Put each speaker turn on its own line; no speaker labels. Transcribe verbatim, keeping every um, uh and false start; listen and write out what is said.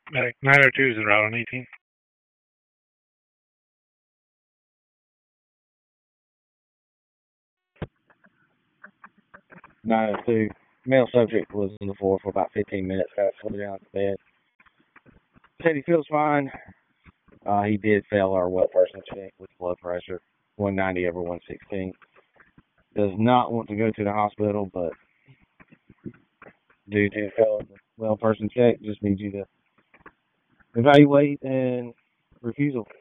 Medic nine oh two is en route on eighteen.
nine oh two. Male subject was on the floor for about fifteen minutes, got put down to bed. Said he feels fine. Uh, he did fail our well person check with blood pressure, one ninety over one sixteen. Does not want to go to the hospital, but due to fail the well person check, just needs you to evaluate and refusal.